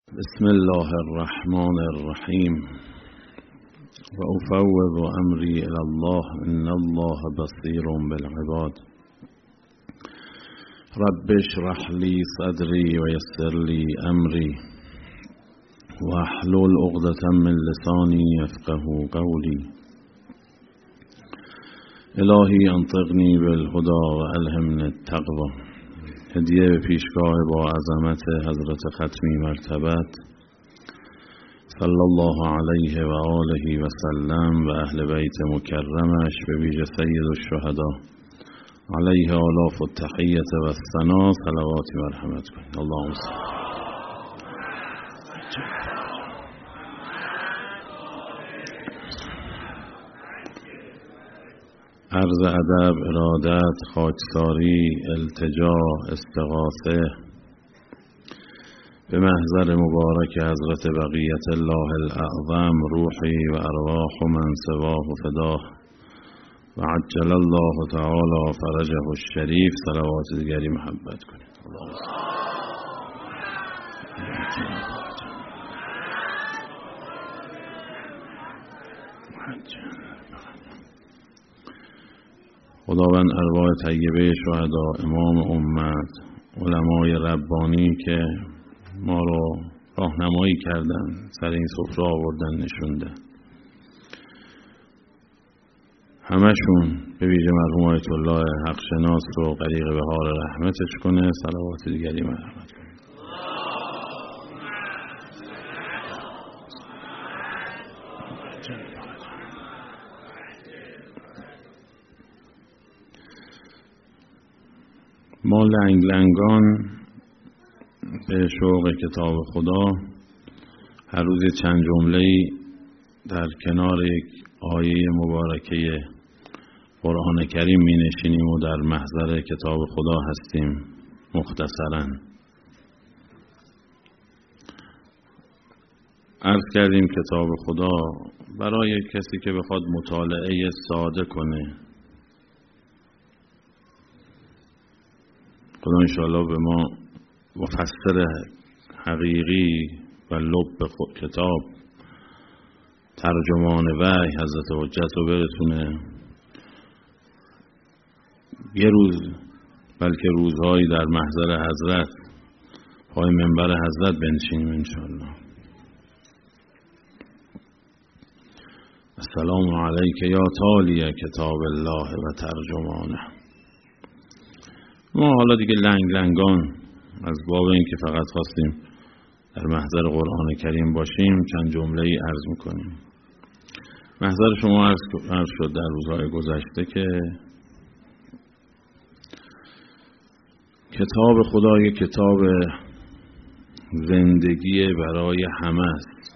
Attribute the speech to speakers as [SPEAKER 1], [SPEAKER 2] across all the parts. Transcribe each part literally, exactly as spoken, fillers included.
[SPEAKER 1] بسم الله الرحمن الرحیم و افوض امری الی الله ان الله بصیر بالعباد رب اشرح لی صدری و یسر لی امری و احلل عقدة من لسانی یفقهوا قولی الهی انطقنی بالهدی و الهمنی التقوی. هدیه به پیشگاه با عظمت حضرت ختمی مرتبت صلی الله علیه و آله و سلم و اهل بیت مکرمش به ویژه سید الشهدا علیه آلاف التحیت و الثنا صلواتی مرحمت کنید. اللهم صل. عرض ادب، ارادت، خاکساری، التجا، استغاثه به محضر مبارک حضرت بقیت الله الاعظم روحی و ارواح من سواه فداه و عجل الله تعالی فرجه الشریف صلوات دیگری محبت کنید. خداوند ارواح طیبه شهدا، امام امت، علمای ربانی که ما رو راهنمایی کردن، سر این سفره آوردن نشونده، همشون به ویژه مرحوم آیت الله حق شناس رو غریق بهار رحمتش کنه. صلوات دیگری مرحمت کنه. ما لنگ لنگان به شوق کتاب خدا هر روز چند جمله‌ای در کنار یک آیه مبارکه قرآن کریم می نشینیم و در محضر کتاب خدا هستیم. مختصراً عرض کردیم کتاب خدا برای کسی که بخواد مطالعه ساده کنه، خدا انشاءالله به ما مفسر حقیقی و لب کتاب، ترجمان وحی حضرت حجت رو برسونه. یه روز بلکه روزهایی در محضر حضرت، پای منبر حضرت بنشینیم انشاءالله. السلام علیک یا تالی کتاب الله و ترجمانه. ما حالا دیگه لنگ لنگان از باب این که فقط خواستیم در محضر قرآن کریم باشیم چند جمله ای عرض میکنیم. محضر شما عرض, عرض شد در روزهای گذشته که کتاب خدا یک کتاب زندگی برای همه است.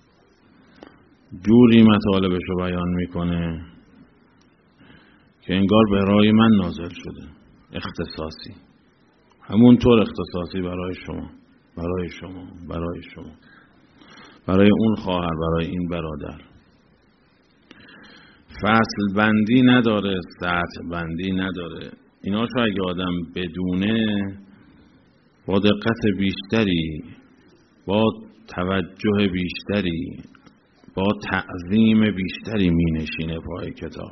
[SPEAKER 1] جوری مطالبش رو بیان میکنه که انگار برای من نازل شده، اختصاصی، همونطور اختصاصی برای شما، برای شما، برای شما، برای اون خواهر، برای این برادر. فصل بندی نداره، سطح بندی نداره. ایناشو اگه آدم بدونه با دقت بیشتری، با توجه بیشتری، با تعظیم بیشتری می نشینه پای کتاب.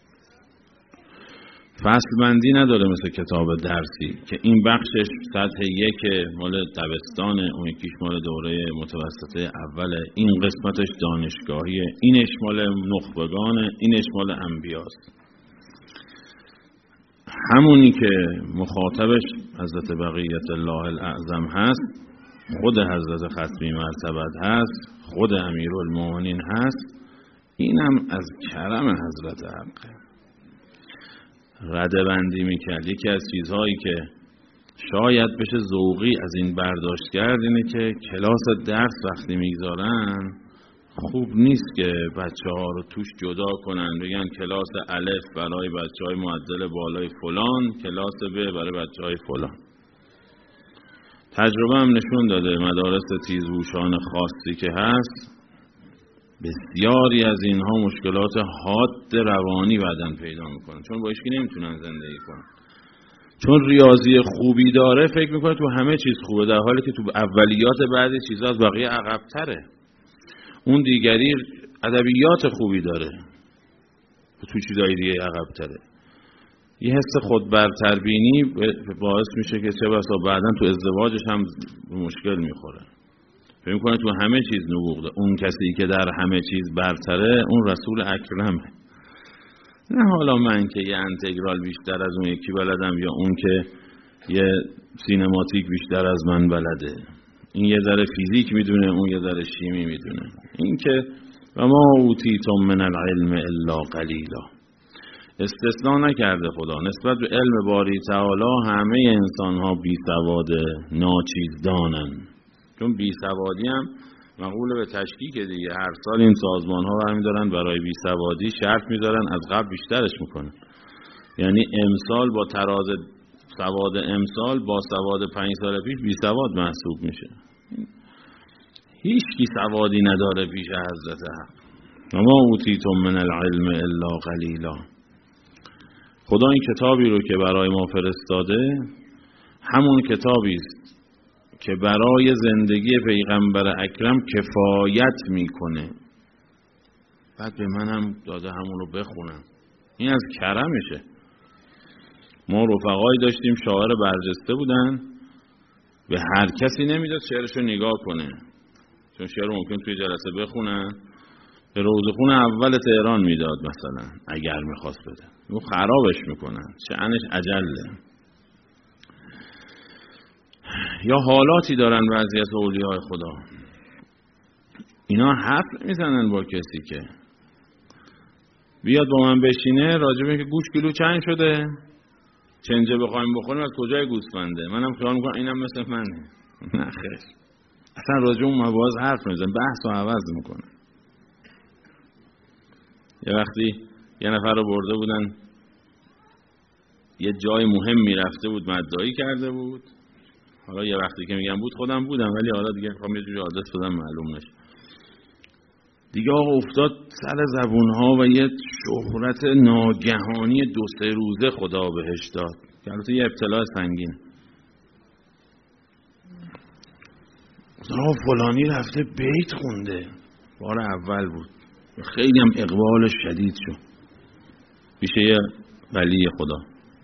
[SPEAKER 1] فصل بندی نداره مثل کتاب درسی که این بخشش سطح یک مال دبستانه، اون یکیش مال دوره متوسطه اوله، این قسمتش دانشگاهیه، اینش مال نخبگانه، اینش مال انبیاست. همونی که مخاطبش حضرت بقیت الله الاعظم هست، خود حضرت ختمی مرتبت هست، خود امیرالمومنین هست، اینم از کرم حضرت حقه. رده بندی میکرد. یکی از چیزهایی که شاید بشه ذوقی از این برداشت کرد اینه که کلاس درس وقتی میگذارن خوب نیست که بچه ها رو توش جدا کنن، بگن کلاس الف برای بچه های معدل بالای فلان، کلاس ب برای بچه های فلان. تجربه هم نشون داده مدارس تیزهوشان خاصی که هست، بسیاری از اینها مشکلات حاد روانی بعدن پیدا میکنن، چون با اشکی نمیتونن زندگی کنن، چون ریاضی خوبی داره فکر میکنه تو همه چیز خوبه، در حالی که تو اولیات بعضی چیزا از بقیه عقب‌تره. اون دیگری ادبیات خوبی داره، تو چیزای دیگه عقب‌تره. یه حس خود برتربینی باعث میشه که چه بسا بعداً تو ازدواجش هم مشکل میخوره. فکر میکنه تو همه چیز نبوغ داره. اون کسی که در همه چیز برتره اون رسول اکرمه. نه حالا من که یه انتگرال بیشتر از اون یکی بلدم، یا اون که یه سینماتیک بیشتر از من بلده. این یه ذره فیزیک میدونه، اون یه ذره شیمی میدونه. این که و ما اوتیتم من العلم الا قلیلا، استثناء نکرده خدا. نسبت به علم باری تعالی همه انسان ها بی سواد ناچیزدانن. چون بی سوادی هم مقوله به تشکیک دیگه. هر سال این سازمان ها برمی دارن برای بی سوادی شرط میذارن، از قبل بیشترش میکنن. یعنی امسال با تراز سواد امسال با سواد پنج سال پیش بی سواد محسوب میشه. هیچ کی سوادی نداره پیش حضرت حق. وما اوتیتم من العلم الا قلیلا. خدا این کتابی رو که برای ما فرستاده همون کتابی است که برای زندگی پیغمبر اکرم کفایت میکنه. بعد به منم داده همون رو بخونم. این از کرمشه. ما رفقایی داشتیم شاعر برجسته بودن، به هر کسی نمیداد شعرشو نگاه کنه، چون شعر ممکن توی جلسه بخونن. به روزخون اول تهران میداد مثلا اگر میخواست بده. او خرابش میکنن، شأنش عجله. یا حالاتی دارن بعضی از اولیاء خدا، اینا حرف نمیزنن با کسی که بیاد با من بشینه راجع به که گوش کیلو چند شده، چنجه بخوایم بخوریم از کجای گوسفنده، منم خیال میکنم اینم مثل منه. نه خیر، اصلا راجع اون مباحث حرف نمیزنن، بحث رو عوض میکنن. یه وقتی یه نفر رو برده بودن یه جای مهم میرفته بود، مدعی کرده بود. حالا یه وقتی که میگم بود خودم بودم، ولی حالا دیگه میخوام یه جوری آدرس بدم معلوم نشه. دیگه آقا افتاد سر زبونها و یه شهرت ناگهانی دو سه روزه خدا بهش داد که البته یه ابتلاع سنگین. آقا فلانی رفته بیت خونده، بار اول بود، خیلی هم اقبالش شدید شد پیش یه ولی خدا.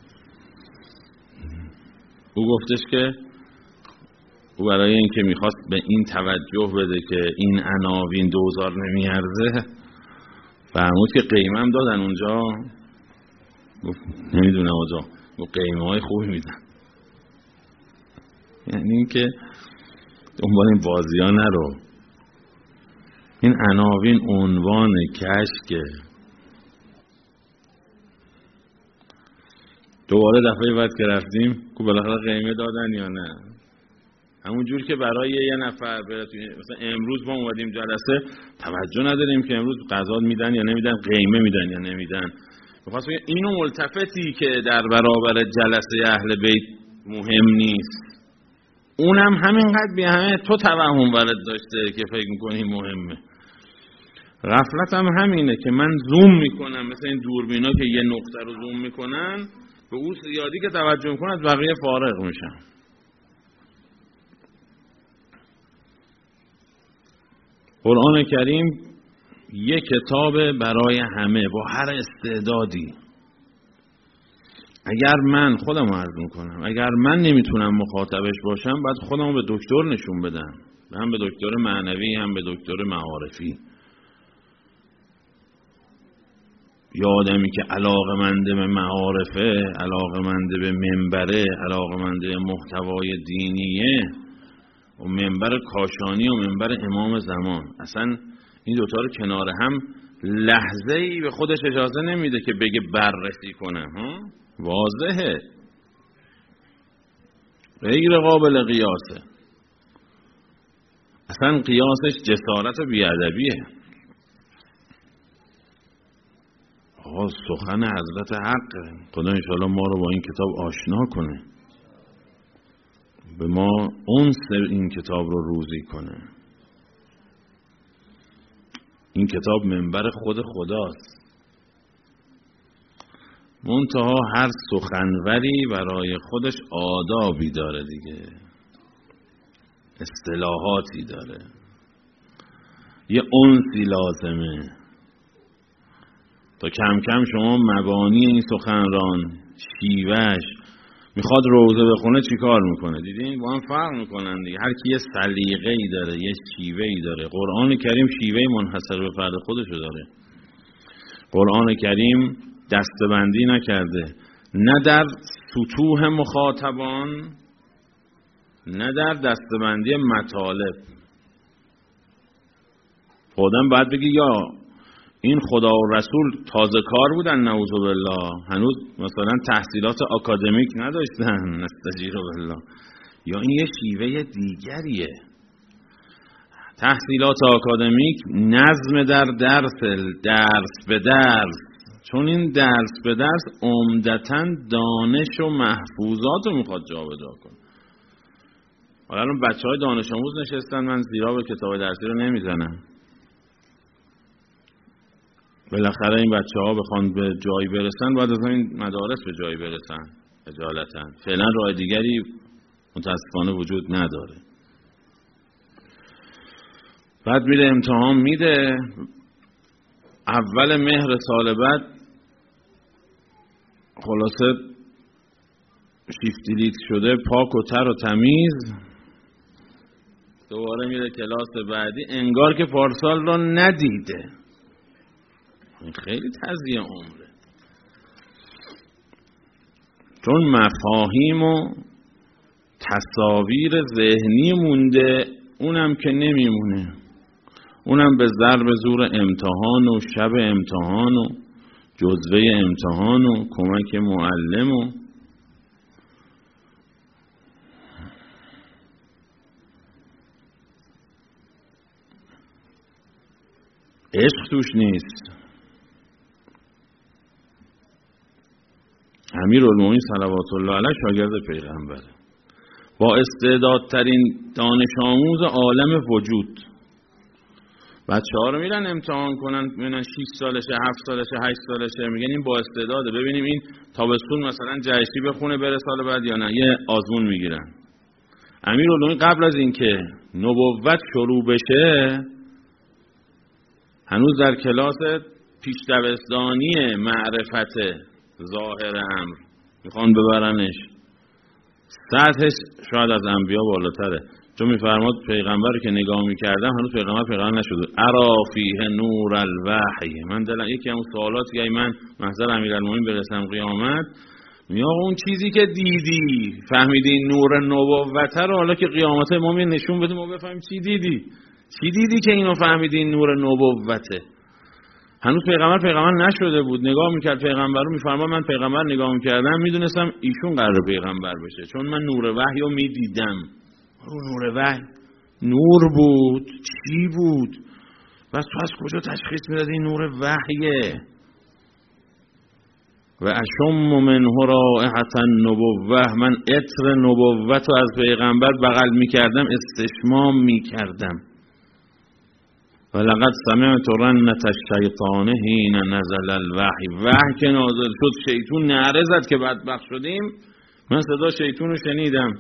[SPEAKER 1] او گفتش که او برای این که میخواست به این توجه بده که این عناوین دوزار نمیارزه، فرمود که قیمه هم دادن اونجا. گفت نمیدونه آجا، گفت قیمه های خوبی میدن. یعنی این که دنبال این بازی ها نرو. این عناوین عنوان کشکه. دوباره دفعه بعد که رفتیم که بالاخره قیمه دادن یا نه، همون جور که برای یه نفر مثلا امروز ما اومدیم جلسه توجه نداریم که امروز غذا میدن یا نمیدن، قیمه میدن یا نمیدن. می‌خواستم بگم اینو ملتفتی که در برابر جلسه اهل بیت مهم نیست، اونم همینقدر بی همه تو توهم ورد داشته که فکر میکنی مهمه. غفلت هم همینه که من زوم میکنم، مثل این دوربینا که یه نقطه رو زوم میکنن، به اون زیادی که توجه میکنن از بقیه فارغ میشن. قرآن کریم یک کتاب برای همه با هر استعدادی. اگر من خودم عرض میکنم اگر من نمیتونم مخاطبش باشم، باید خودم به دکتر نشون بدم، هم به دکتر معنوی هم به دکتر معارفی. یا آدمی که علاقه‌مند به معارفه، علاقه‌مند به منبره، علاقه‌مند به محتوای دینیه، و منبر کاشانی و منبر امام زمان، اصلا این دوتا رو کنار هم لحظه‌ای به خودش اجازه نمیده که بگه بررسی کنه. ها واضحه، غیر قابل قیاسه. اصلا قیاسش جسارت و بیادبیه. آقا سخن حضرت حق، خدا انشاءالله ما رو با این کتاب آشنا کنه، به ما انس این کتاب رو روزی کنه. این کتاب منبر خود خداست. منتها هر سخنوری برای خودش آدابی داره دیگه، اصطلاحاتی داره، یه انسی لازمه تا کم کم شما مبانی این سخنران، شیوهش، میخواد روزه بخونه چی کار میکنه، دیدین با هم فرق میکنن دیگه، هر کی یه سلیقه‌ای داره، یه شیوه‌ای داره. قرآن کریم شیوه منحصر به فرد خودشو داره. قرآن کریم دسته‌بندی نکرده، نه در سطوح مخاطبان نه در دسته‌بندی مطالب. خودم باید بگی یا این خدا و رسول تازه کار بودن نعوذ بالله، هنوز مثلا تحصیلات آکادمیک نداشتن نستجیر بالله، یا این یه شیوه دیگریه. تحصیلات آکادمیک نظم در درس، درس به درس، چون این درس به درس عمدتاً دانش و محفوظات رو میخواد جا بجا کنه. حالا الان بچه های دانش آموز نشستن، من زیرا به کتاب درسی رو نمیزنم، بالاخره این بچه ها بخوان به جایی برسن باید از این مدارس به جایی برسن اجالتا. فعلا راه دیگری متاسفانه وجود نداره. بعد میره امتحان میده، اول مهر سال بعد خلاصه شیفتیلیت شده، پاک و تر و تمیز، دوباره میره کلاس بعدی انگار که پارسال رو ندیده. این خیلی تضییع عمره، چون مفاهیم و تصاویر ذهنی مونده، اونم که نمیمونه، اونم به ضرب زور امتحان و شب امتحان و جزوه امتحان و کمک معلم و عشق توش نیست. امیرالمومنین صلوات الله علیه شاگرد پیغمبره، با استعدادترین دانش آموز عالم وجود. بچه ها رو میرن امتحان کنن، میبینن شش سالشه، هفت سالشه، هشت سالشه، میگن این با استعداده، ببینیم این تابستون مثلا جهشی بخونه بره سال بعد یا نه. یه آزمون میگیرن. امیرالمومنین قبل از اینکه نبوت شروع بشه هنوز در کلاس پیش دبستانی معرفت ظاهر امر، میخوان ببرنش، سطحش شاید از انبیا بالاتره، چون میفرماد پیغمبر رو که نگاه میکردم هنوز پیغمبر پیغمبر نشده. ارا فیه نور الوحی. من دلم یکی همون سوالاتی که من محضر امیرالمومنین برسم قیامت، میگم اون چیزی که دیدی فهمیدی نور نبوت رو، حالا که قیامت ما می نشون بده ما بفهمیم چی دیدی، چی دیدی که اینو فهمیدی نور نبوته. هنوز پیغمبر پیغمبر نشده بود، نگاه میکرد پیغمبر رو، میفرماد من پیغمبر نگاه میکردم میدونستم ایشون قراره پیغمبر بشه، چون من نور وحی رو میدیدم. نور وحی نور بود، چی بود؟ بس تو از کجا تشخیص میدادی این نور وحیه؟ و اشم منه رائحة النبوة، من عطر نبوت رو از پیغمبر بغل میکردم، استشمام میکردم. ولقد سمعت رنة الشیطان حین نزل الوحی. وحی که نازل شد شیطون نعره زد که بدبخت شدیم. من صدا شیطون رو شنیدم.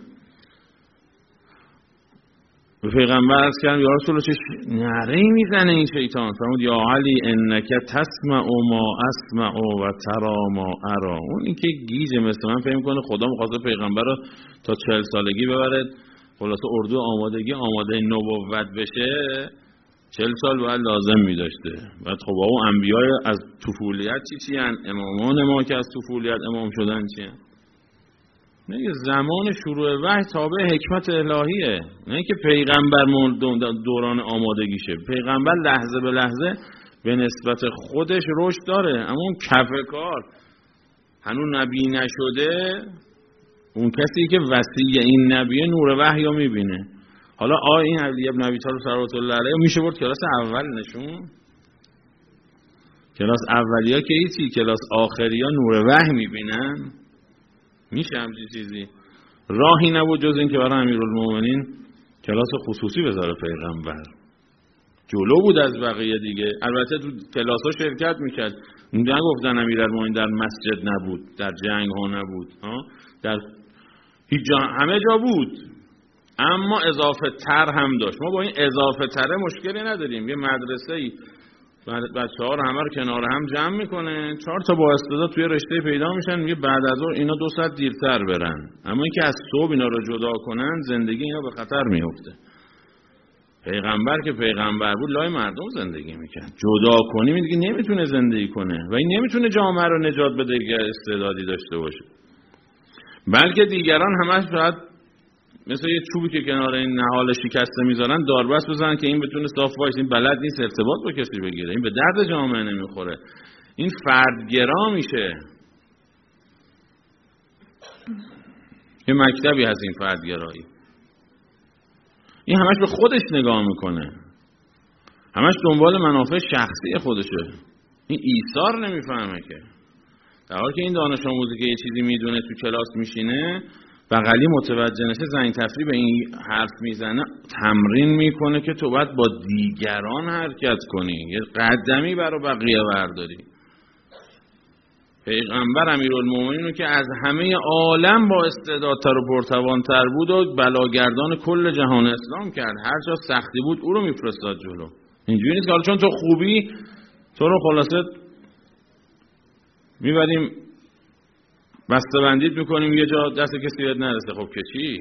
[SPEAKER 1] به پیغمبر عرض کردم یا رسول الله چه نعره‌ای میزنه این شیطان؟ فرمود یا علی انک تسمع ما اسمع و ترى ما ارى. اون این که گیجه مثل من فهم کنه خدا می‌خواد پیغمبر رو تا چهل سالگی ببره، خلاصه اردو آمادگی آماده نبوت بشه، چهل سال باید لازم می داشته. بعد خب او انبیای از طفولیت چی چی هن؟ امامان ما که از طفولیت امام شدن چی هن؟ نه زمان شروع وحی تابع حکمت الهیه، نه که پیغمبر دوران آمادگیشه. پیغمبر لحظه به لحظه به نسبت خودش رشد داره، اما اون کف کار هنوز نبی نشده، اون کسی که وصی این نبیه نور وحی رو میبینه. حالا آ این علی ابن ابی طالب صلوات الله علیه میشه برد کلاس اول نشون؟ کلاس اولیا که هیچی، کلاس آخریا نور وحی میبینن؟ میشه همچین چیزی؟ راهی نبود جز این که برای امیرالمومنین کلاس خصوصی بذاره پیغمبر. جلو بود از بقیه دیگه. البته تو کلاس‌ها شرکت میکرد، نگفتن امیرالمومنین در مسجد نبود، در جنگ ها نبود، ها در هیچ جا، همه جا بود، اما اضافه تر هم داشت. ما با این اضافه تره مشکلی نداریم. یه مدرسه‌ای بچه‌ها رو همه رو کنار هم جمع میکنه، چهار تا با استعداد توی رشته پیدا میشن، میگه بعد از اون اینا دو ساعت دیرتر برن. اما اینکه از صبح اینا رو جدا کنن، زندگی اینا به خطر میفته. پیغمبر که پیغمبر بود لای مردم زندگی میکرد. جدا کنیم دیگه نمیتونه زندگی کنه و این نمیتونه جامعه رو نجات بده که استعدادی داشته باشه. بلکه دیگران همش باید مثل یه چوبی که کنار این نهال شکسته میذارن داربست بزنن که این بتونه صاف وایسه. این بلد نیست ارتباط با کسی بگیره، این به درد جامعه نمیخوره، این فردگرا میشه. یه مکتبی هست این فردگرایی، این همش به خودش نگاه میکنه، همش دنبال منافع شخصی خودشه، این ایثار نمیفهمه که. در حالی که این دانش آموزی که یه چیزی میدونه تو کلاس میشینه بغلی متوجه نشه زنگ تفریح به این حرف میزنه، تمرین میکنه که تو باید با دیگران حرکت کنی، یه قدمی برای بقیه برداری. پیغمبر امیرالمومنین رو که از همه عالم با استعدادتر و پرتوانتر بود و بلاگردان کل جهان اسلام کرد، هر جا سختی بود او رو میفرستاد جلو. اینجوری نیست که حالا چون تو خوبی تو رو خلاصه میبریم بسته بندیت میکنیم یه جا دست کسی بهت نرسه. خب که چی؟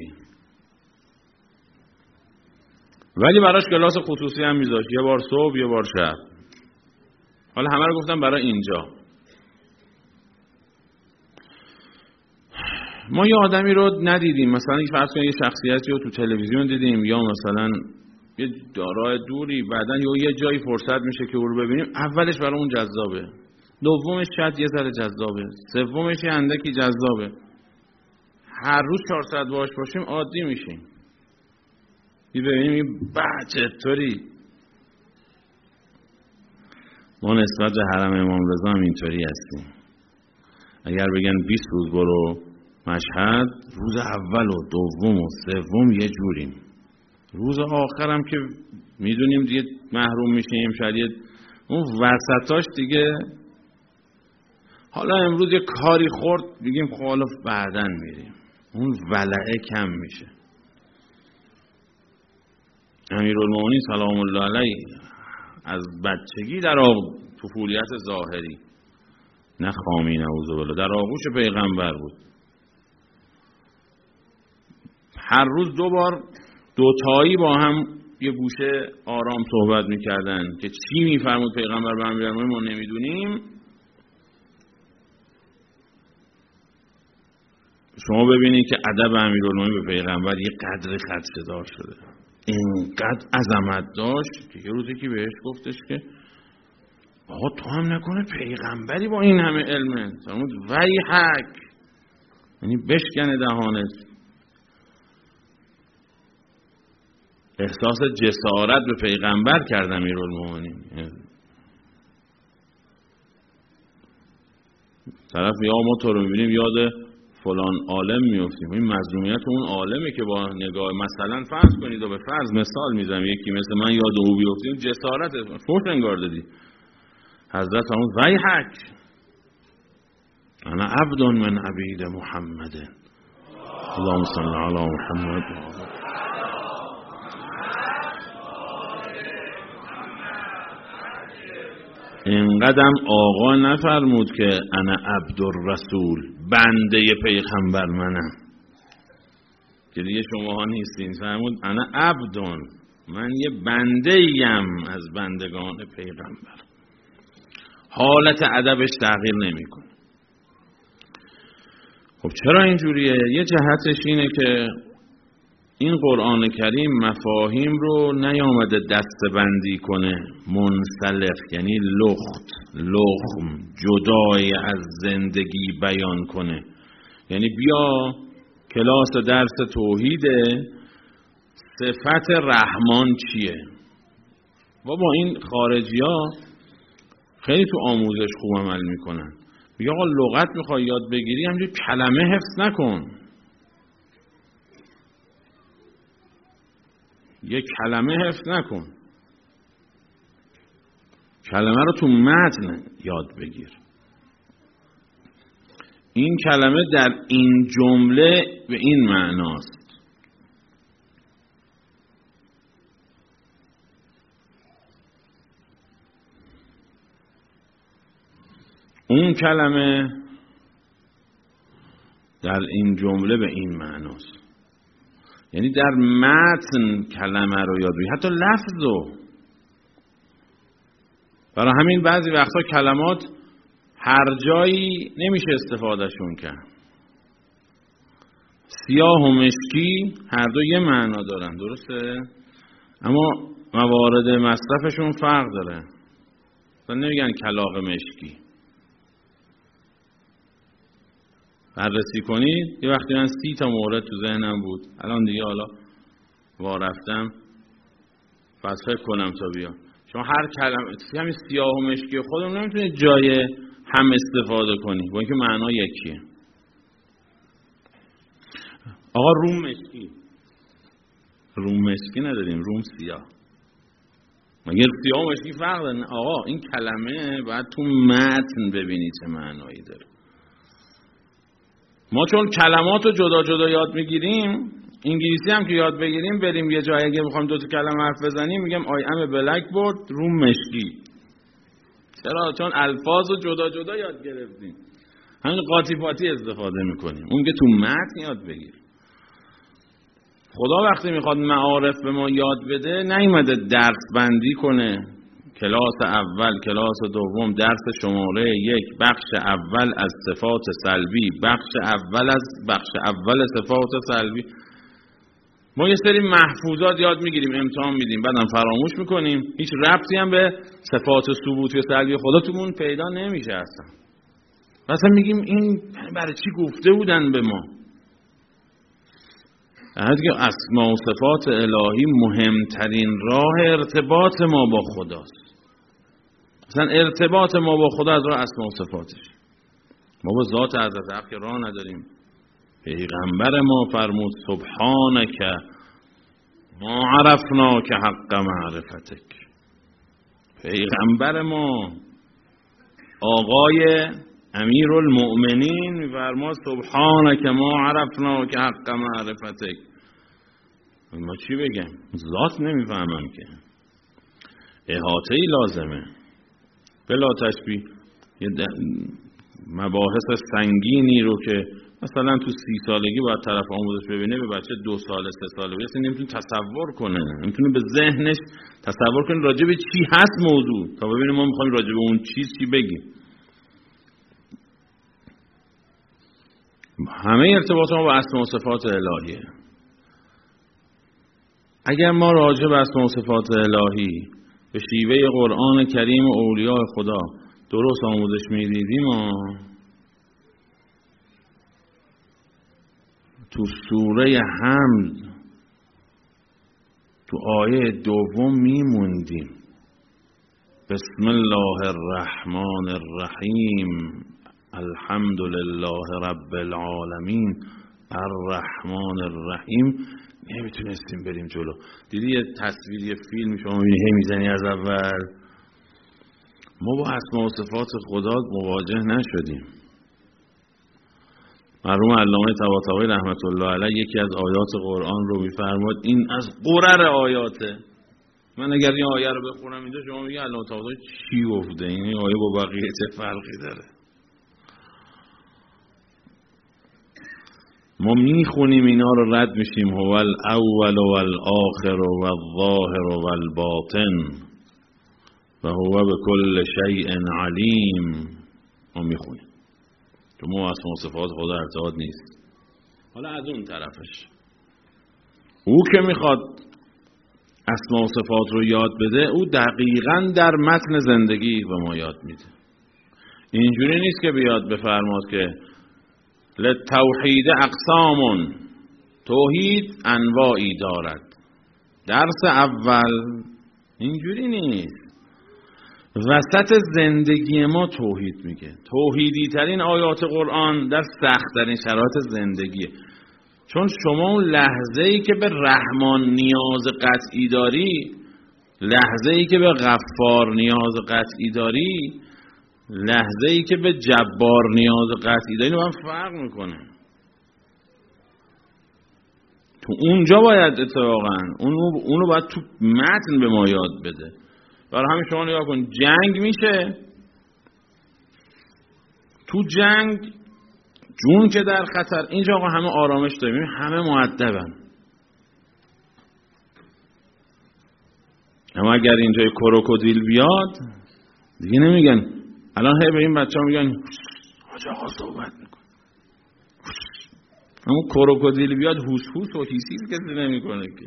[SPEAKER 1] ولی براش کلاس خصوصی هم میذاشت، یه بار صبح یه بار شب. حالا همه رو گفتم برای اینجا. ما یه آدمی رو ندیدیم، مثلا یک فرض کنید یه شخصیتی رو تو تلویزیون دیدیم یا مثلا یه دارای دوری، بعدن یه جایی فرصت میشه که او رو ببینیم، اولش برامون جذابه، دومش شاید یه ذره جذابه، سومش یه اندکی جذابه، هر روز چهار ساعت باهاش باشیم عادی میشیم. می ببینیم این بچه طوری. ما نسبت به حرم امام رضا هم اینطوری هستیم. اگر بگن بیست روز برو مشهد، روز اول و دوم و سوم یه جوریم، روز آخرم که میدونیم دیگه محروم میشیم، شاید اون وسطاش دیگه حالا امروز یه کاری خورد بگیم خالف بعدن میریم، اون ولعه کم میشه. امیرالمومنین سلام الله علیه از بچگی در طفولیت ظاهری، نه خامی نعوذ بالله، در آغوش پیغمبر بود. هر روز دو بار دوتایی با هم یه گوشه آرام صحبت میکردن که چی میفرمود پیغمبر به امیرالمومنین ما نمیدونیم. شما ببینید که ادب امیرالمومنین به پیغمبر یه قدر خدشه‌دار شده، اینقدر عظمت داشت که یه روزی که بهش گفتش که آقا تو هم نکنه پیغمبری با این همه علمه، فرمود ویحک، یعنی بشکنه دهانت. احساس جسارت به پیغمبر کرد امیرالمومنین. طرف یا ما تو رو میبینیم یاد فلان عالم میافتیم، این مظلومیت اون عالمی که با نگاه مثلا فرض کنید و به فرض مثال میزنم یکی مثل من یاد او بیافتیم، جسارت فوش انگار دادی. حضرت فرمود ویحک انا عبد من عبید محمد اللهم صل علی محمد. اینقدم آقا نفرمود که انا عبد الرسول، بنده پیغمبر منم، که دیگه شما ها نیستین. فرمود انا عبدون، من یه بنده ایم از بندگان پیغمبر. حالت ادبش تغییر نمیکنه. خب چرا اینجوریه؟ یه جهتش اینه که این قرآن کریم مفاهیم رو نیامده دسته‌بندی کنه منسلخ، یعنی لخت لخم جدای از زندگی بیان کنه. یعنی بیا کلاس درس توحیده، صفت رحمان چیه؟ و با این خارجی ها خیلی تو آموزش خوب عمل میکنن. بیا آقا لغت میخوای یاد بگیری، همینجور کلمه حفظ نکن، یک کلمه حفظ نکن. کلمه رو تو متن یاد بگیر. این کلمه در این جمله به این معناست. اون کلمه در این جمله به این معناست. یعنی در متن کلمه رو یاد بگیر، حتی لفظ رو. برای همین بعضی وقتا کلمات هر جایی نمیشه استفادهشون کرد. سیاه و مشکی هر دو یه معنا دارن، درسته؟ اما موارد مصرفشون فرق داره. مثلا نمیگن کلاغ مشکی. بررسی کنید، یه وقتی من سی تا مورد تو ذهنم بود، الان دیگه حالا وارفتم پس فکر کنم تا بیام. شما هر کلمه همین سیاه و مشکی خودم نمیتونید جای هم استفاده کنی، با اینکه معنا یکیه. آقا روم مشکی، روم مشکی نداریم، روم سیاه. مگه سیاه و مشکی فرق داره؟ آقا این کلمه باید تو متن ببینید چه معنایی داره. ما چون کلمات رو جدا جدا یاد میگیریم، انگلیسی هم که یاد بگیریم، بریم یه جایی اگه بخوایم دو تا کلمه حرف بزنیم میگم I am a blackboard روم مشکی. چرا؟ چون الفاظ رو جدا جدا یاد گرفتیم، همین قاطی پاتی استفاده میکنیم. اون که تو متن یاد بگیر. خدا وقتی میخواد معارف به ما یاد بده نیومده درس بندی کنه، کلاس اول، کلاس دوم، درس شماره یک، بخش اول از صفات سلبی، بخش اول از بخش اول صفات سلبی. ما یه سری محفوظات یاد میگیریم، امتحان میدیم، بعدم فراموش میکنیم، هیچ ربطی هم به صفات ثبوتی و سلبی خدا تومون پیدا نمیشه اصلا. مثلا میگیم این برای چی گفته بودن به ما؟ از که اسما و صفات الهی مهمترین راه ارتباط ما با خداست. مثلا ارتباط ما با خدا از راه اسما و صفاتش. ما با ذات حضرت حق راه نداریم. پیغمبر ما فرمود سبحانک ما عرفنا که حق معرفتک. پیغمبر ما آقای امیرالمؤمنین میفرماد سبحانک ما عرفنا که حق معرفتک. ما چی بگم؟ ذات نمیفهمم که. احاطه‌ای لازمه بلا تشبیه. یه مباحث سنگینی رو که مثلا تو سی سالگی باید طرف آموزش ببینه، به بچه دو ساله سه ساله برسه نمیتونه تصور کنه، نمیتونه به ذهنش تصور کنه راجع به چی هست موضوع، تا ببینیم ما میخوایم راجع به اون چیز چی بگیم. همه ارتباط ما با اسما و صفات الهیه. اگر ما راجع به اسما و صفات الهی به شیوه قرآن کریم و اولیاء خدا درست آموزش میدیدیم، ما تو سوره حمد تو آیه دوم میموندیم. بسم الله الرحمن الرحیم الحمد لله رب العالمین الرحمن الرحیم. نمیتونستیم بریم جلو. دیدی یه تصویری فیلم شما میبینی هی میزنی از اول. ما با اسما و صفات خدا مواجه نشدیم. مرحوم علامه طباطبایی رحمت الله علیه یکی از آیات قرآن رو میفرماد این از قرر آیاته. من اگر این آیه رو بخونم اینجا شما میگه علامه طباطبایی چی گفته؟ این آیه با بقیه چه فرقی داره؟ ما میخونیم اینا رو رد میشیم. هو الاول و الاخر و الظاهر و الباطن و هو بكل شیء علیم. ما میخونیم تو ما اسما و صفات خدا ارتباط نیست. حالا از اون طرفش او که میخواد اسما و صفات رو یاد بده، او دقیقاً در متن زندگی به ما یاد میده. اینجوری نیست که بیاد بفرماد که للتوحید اقسام، توحید انواعی دارد. درس اول اینجوری نیست. وسط زندگی ما توحید میگه. توحیدی ترین آیات قرآن در سخت ترین شرایط زندگیه. چون شما اون لحظه ای که به رحمان نیاز قطعی داری، لحظه ای که به غفار نیاز قطعی داری، لحظه ای که به جبار نیاز قطعی داری با هم فرق میکنه. تو اونجا باید اتفاقا اونو, اونو باید تو متن به ما یاد بده. برای همین شما نگاه کن، جنگ میشه، تو جنگ جون که در خطر، اینجا آقا همه آرامش داریم، همه مؤدبن. اما اگر اینجای کروکودیل بیاد دیگه نمیگن، الان هی به این بچه ها میگن حاج آقا صحبت میکن. اما کروکودیل بیاد هوس هوس و هیسیس کسی نمیکنه که.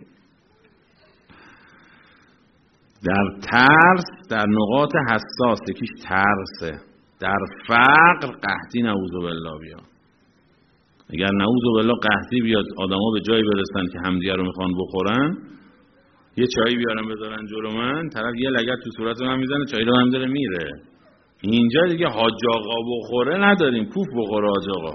[SPEAKER 1] در ترس، در نقاط حساس، یکیش ترسه. در فقر قحطی نعوذ بالله بیاد. اگر نعوذ بالله قحطی بیاد، آدما به جایی برسن که همدیگه رو میخوان بخورن، یه چایی بیارن بذارن جلو من، طرف یه لگد تو صورت من میزنه، چایی رو هم داره میره. اینجا دیگه حاج آقا بخوره نداریم، کوف بخوره حاج آقا.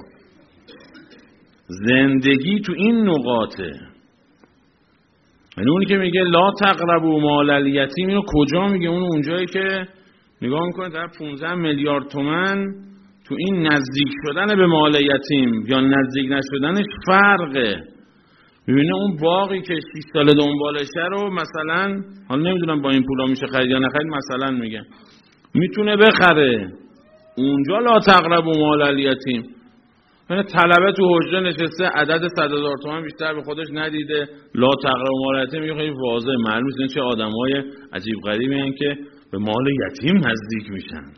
[SPEAKER 1] زندگی تو این نقاطه. یعنی اونی که میگه لا تقربوا مال الیتیم، اینو کجا میگه؟ اون اونجایی که نگاه میکنه در پانزده میلیارد تومان تو این نزدیک شدن به مال یتیم یا نزدیک نشدنش فرقه. ببینه اون باقی که شش سال دنبالشه رو مثلا، حالا نمیدونم با این پولا میشه خرید یا نخرید، مثلا میگه میتونه بخره. اونجا لا تقربوا مال الیتیم، یعنی طلبه تو حجره نشسته، عدد صد هزار تومان بیشتر به خودش ندیده، لا تقربوا مال الیتیم میگه خیلی واضحه، معلومه این چه آدمای عجیب غریبی ان که به مال یتیم نزدیک میشن.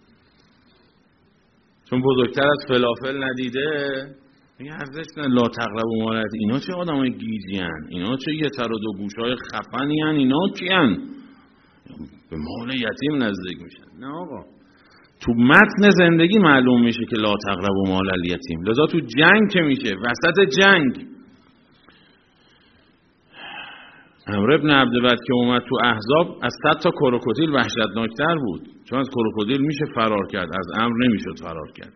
[SPEAKER 1] چون بزرگتر از فلافل ندیده، میگه ارزش نه. لا تقربوا مال الیتیم، اینا چه آدمای گیجی ان؟ اینا چه یه تر و دو گوشای خفنی ان؟ اینا کیان؟ به مال یتیم نزدیک میشن. نه آقا، تو متن زندگی معلوم میشه که لا تقربوا مال الیتیم. لذا تو جنگ که میشه، وسط جنگ، عمرو ابن عبدود که اومد تو احزاب، از صد تا کروکودیل وحشتناکتر بود، چون از کروکودیل میشه فرار کرد، از عمرو نمیشد فرار کرد.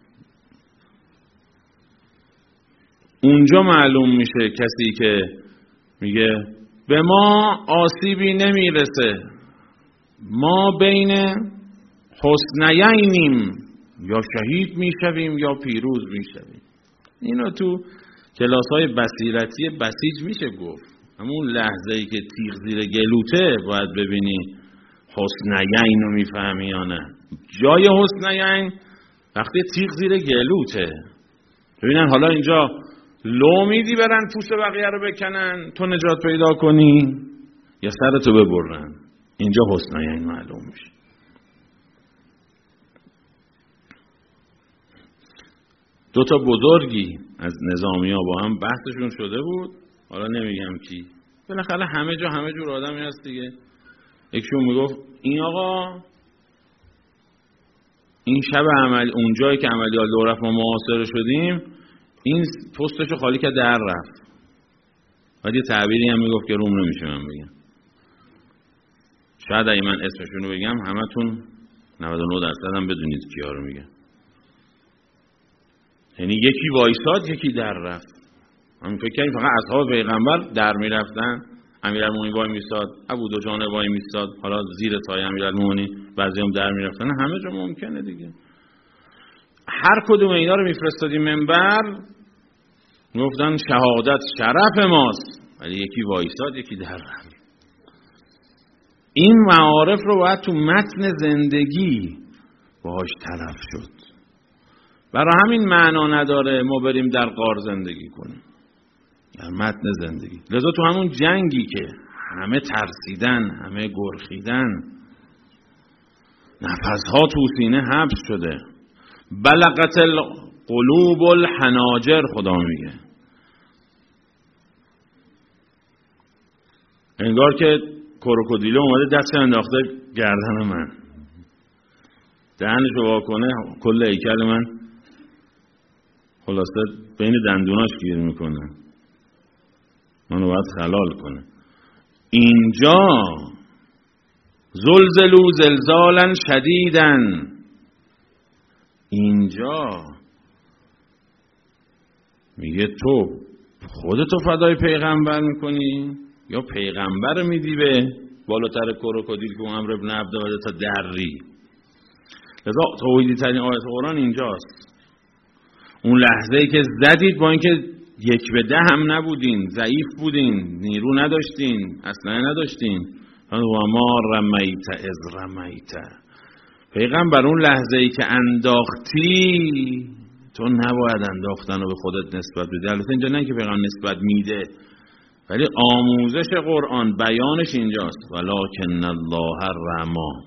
[SPEAKER 1] اونجا معلوم میشه کسی که میگه به ما آسیبی نمیرسه، ما بین حسنیینیم، یا شهید میشویم یا پیروز میشویم. اینو تو کلاس‌های بصیرتی بسیج میشه گفت. همون لحظه ای که تیغ زیر گلوته باید ببینی حسنیین رو میفهمی یا نه. جای حسنیین وقتی تیغ زیر گلوته. ببینن حالا اینجا لو میدی برن پوست بقیه رو بکنن تو نجات پیدا کنی، یا سرتو ببرن. اینجا حسنیین معلوم میشه. دو تا بزرگی از نظامی ها با هم بحثشون شده بود، حالا نمیگم کی، بالاخره همه جا همه جور آدمی هست دیگه. یکیشون میگفت این آقا این شب عمل اون جایی که عملیات لو رفت ما محاصره شدیم، این پستشو خالی که در رفت. بعد یه تعبیری هم میگفت که روم نمیشه من بگم، شاید اگه من اسمشونو بگم همتون نود و نه درصد هم بدونید کیا رو میگم. یعنی یکی وایساد یکی در رفت. من فکر کنم فقط اصحاب پیغمبر در میرفتن، امیرالمومنین وای میستاد، ابو دجانه وای میستاد، حالا زیر سایه امیرالمومنین بعضیام در میرفتن، همه جا ممکنه دیگه. هر کدوم اینا رو میفرستادی منبر، میگفتن شهادت شرف ماست، ولی یکی وایساد یکی در رفت. این معارف رو باید تو متن زندگی باهاش طرف شد. برای همین معنا نداره ما بریم در غار زندگی کنیم، در متن زندگی. لذا تو همون جنگی که همه ترسیدن، همه گرخیدن، نفسها تو سینه حبس شده، بلغت القلوب الحناجر، خدا میگه انگار که کروکودیله اومده دست انداخته گردن من، دهنشو واکنه، کل هیکل من خلاصه بین دندوناش گیر میکنه، منو باید خلال کنه. اینجا زلزلو زلزالا شدیدن، اینجا میگه تو خودتو فدای پیغمبر میکنی یا پیغمبر میدی به بالاتر کروکودیل که امر ابن عبد وده تا دری. لذا توحیدی ترین آیت قرآن اینجاست. اون لحظه‌ای که زدید با اینکه یک به ده هم نبودین، ضعیف بودین، نیرو نداشتین، اصلا نداشتین، و ما رمیت اذ رمیت، پیغمبر اون لحظه‌ای که انداختی تو نباید انداختن رو به خودت نسبت بدی. البته اینجا نه که پیغمبر نسبت میده، ولی آموزش قرآن بیانش اینجاست. ولکن الله رما،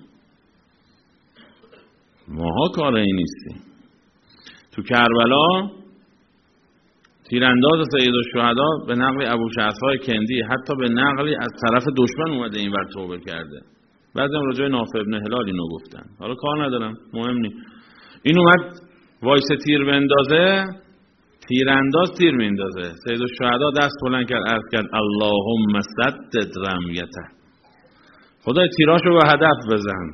[SPEAKER 1] ماها کار این نیستیم. تو کربلا تیرانداز سید الشهدا به نقل ابو شعثای کندی حتی به نقلی از طرف دشمن اومده این ور توبه کرده. بعضی هم راجع به نافع ابن هلال اینو گفتن، حالا کار ندارم، مهم نیست. این اومد وایس تیر بندازه، تیرانداز تیر میندازه، سید الشهدا دست بلند کرد عرض کرد اللهم سدد رمیته، خدای تیراشو به هدف بزن.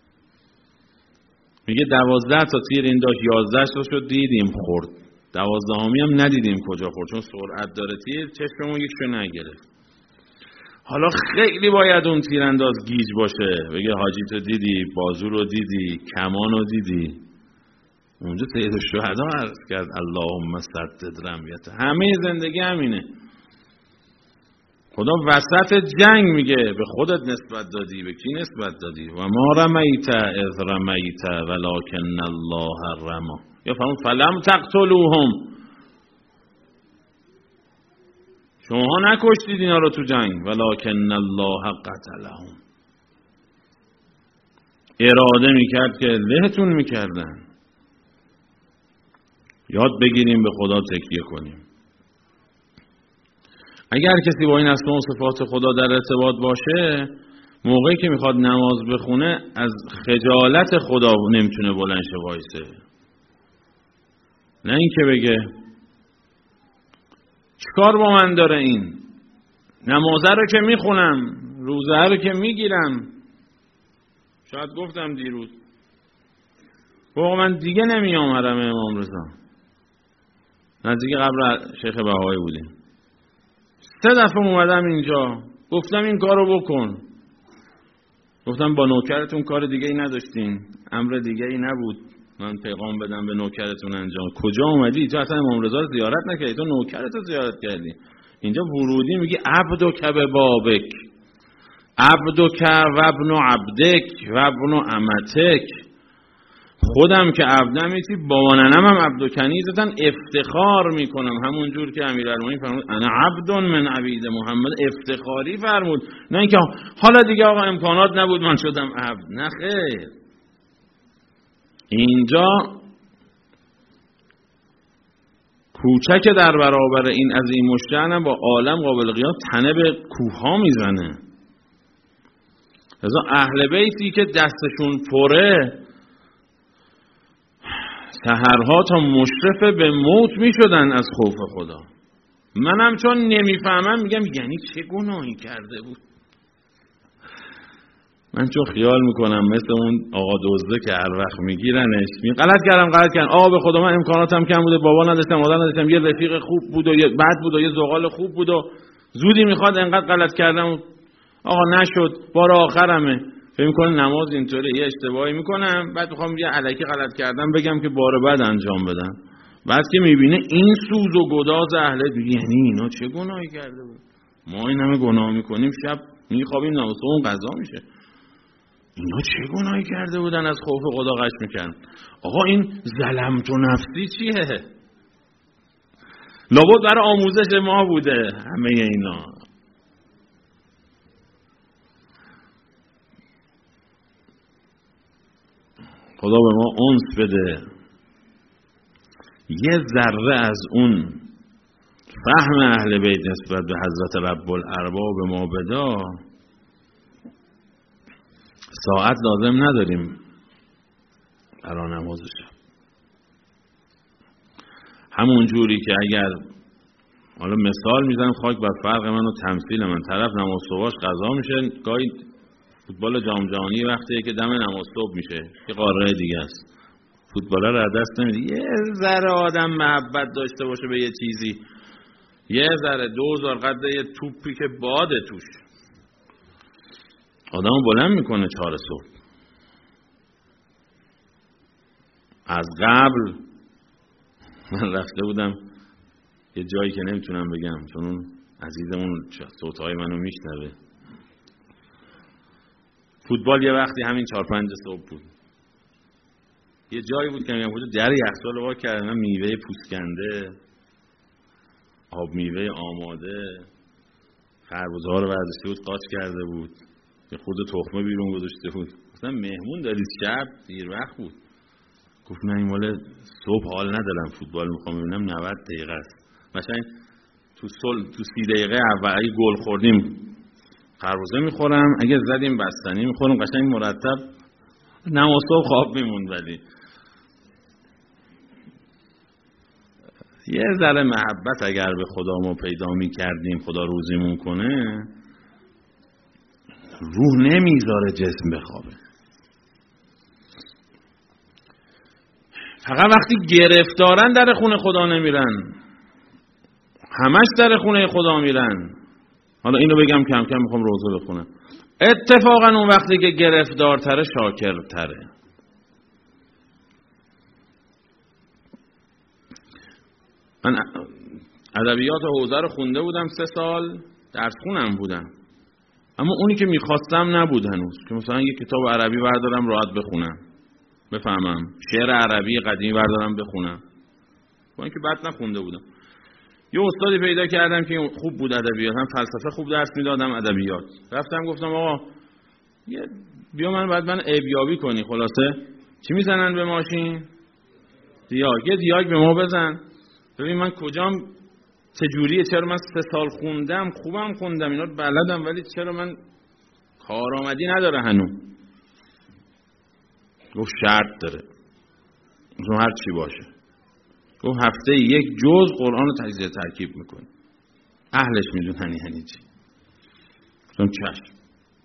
[SPEAKER 1] میگه دوازده تا تیر این داشت، یازده تا شد دیدیم خورد، دوازدهمی هم ندیدیم کجا خورد، چون سرعت داره تیر، چشممون یکشو نگرفت. حالا خیلی باید اون تیرانداز گیج باشه، بگه حاجی تو دیدی، بازو رو دیدی، کمان رو دیدی. اونجا سید الشهدا عرض کرد اللهم سدد رمیته. همه زندگی همینه. خدا وسط جنگ میگه به خودت نسبت دادی، به کی نسبت دادی؟ و ما رمیت اذ رمیت ولکن الله رما. یا فرمون فلم تقتلوهم، شما نکشتید اینا رو تو جنگ، ولکن الله قتلهم، اراده میکرد که لهتون میکردن. یاد بگیریم به خدا تکیه کنیم. اگر کسی با این اسما و صفات خدا در ارتباط باشه، موقعی که میخواد نماز بخونه از خجالت خدا نمیتونه بلند شه وایسه، نه اینکه بگه چیکار با من داره این، نمازه رو که میخونم، روزه رو که میگیرم. شاید گفتم دیروز بابا من دیگه نمیام حرم امام رضا، نزدیک قبر شیخ بهایی بودیم، سه دفعه اومدم اینجا گفتم این کارو بکن، گفتم با نوکرتون کار دیگه ای نداشتین، امر دیگه ای نبود من پیغام بدم به نوکرتون انجام. کجا اومدی؟ تو اصلا امام رضا رو زیارت نکردی، تو نوکرتو زیارت کردی. اینجا ورودی میگی عبدک ببابک، عبدک و ابن عبدک و ابن امتک، خودم که عبدم ایتی باباننم هم عبدکنی زدن، افتخار میکنم، همون جور که امیرالمومنین فرمود انا عبد من عبید محمد، افتخاری فرمود، نه اینکه حالا دیگه آقا امکانات نبود من شدم عبد. نه خیر، اینجا کوچک در برابر این عظیم الشأن با عالم قابل قیاس تنه به کوه ها میزنه. لذا اهل بیتی که دستشون پره سحرها تا مشرف به موت می شدن از خوف خدا. منم چون نمیفهمم میگم یعنی چه گناهی کرده بود. من چون خیال میکنم مثل اون آقا دزده که هر وقت میگیرنش می غلط کردم غلط کردم آقا به خدا من امکاناتم کم بوده، بابا نداشتم، مادر نداشتم، یه رفیق خوب بود و یه بد بود و یه زغال خوب بود و زودی میخواد انقدر غلط کردم آقا نشد، بار آخرمه. فکر میکنه نماز اینطوره، یه اشتباهی میکنم بعد میخوام یه الکی غلط کردم بگم که بار بعد انجام بدم. بعد که میبینه این سوز و گداز اهل یعنی اینا چه گناهی کرده بود، ما این همه گناه میکنیم، شب میخوابیم نماز اون قضا میشه، اینا چه گناهی کرده بودن از خوف خدا غش میکردن. آقا این ظلمت و نفسی چیه؟ لابد برای آموزش ما بوده همه اینا. خدا به ما انس بده یه ذره از اون فهم اهل بیت نسبت به حضرت رب الارباب به ما بدا. ساعت لازم نداریم برای نماز شب. همون جوری که اگر حالا مثال میزنم خاک بر فرق من و تمثیل من، طرف نماز صبحش قضا میشه، گاهی فوتبال جام جهانی وقتیه که دم نماز صبح میشه که قاره دیگه است، فوتبالا رو دست نمیده. یه ذره آدم محبت داشته باشه به یه چیزی، یه ذره دوزار قد یه توپی که باده توش، آدمو بلند میکنه چهار صبح. از قبل من رفته بودم یه جایی که نمیتونم بگم چون اون عزیزمون صوتهای منو میشنوه. فوتبال یه وقتی همین چهار پنج صبح بود. یه جایی بود که میگم کجا، در یخچال وا کردن، میوه پوسکنده، آب میوه آماده، خربزه ها رو برداشته بود قاچ کرده بود، یه خورده تخمه بیرون گذاشته بود. مثلا مهمون دارید، شب دیر وقت بود. گفت نه این مال صبح حال ندارم، فوتبال میخوام ببینم، نود دقیقه است. مثلا تو سل تو سی دقیقه اول اگه گل خوردیم خربزه میخورم، اگه زدیم بستنی میخورم، قشنگ مرتب نماز صبح خواب میموند. ولی یه ذره محبت اگر به خدا ما پیدا میکردیم، خدا روزیمون کنه، روح نمیذاره جسم بخوابه. فقط وقتی گرفتارن در خونه خدا نمیرن، همش در خونه خدا میرن. حالا اینو بگم کم کم میخوام روزه بخونم. اتفاقا اون وقتی که گرفتارتره شاکرتره. من ادبیات حوزه رو خونده بودم، سه سال درس خونم بودم، اما اونی که میخواستم نبود هنوز، که مثلا یه کتاب عربی بردارم راحت بخونم بفهمم، شعر عربی قدیمی بردارم بخونم، با اینکه بعد نخونده بودم. یه استادی پیدا کردم که خوب بود ادبیات، هم فلسفه خوب درس میدادم، ادبیات. رفتم گفتم آقا یه بیا من بعد من ابیابی کنی. خلاصه چی میزنن به ماشین؟ دیاگ. یه دیاگ به ما بزن ببین من کجام چجوریه، چرا من سه سال خوندم، خوبم خوندم، اینا رو بلدم، ولی چرا من کارآمدی نداره هنوز. گفت شرط داره، مثلا هر چی باشه. گفت هفته یک جز قرآن رو تجزیه ترکیب میکنی، اهلش میدونن یعنی چی. گفتم چشم.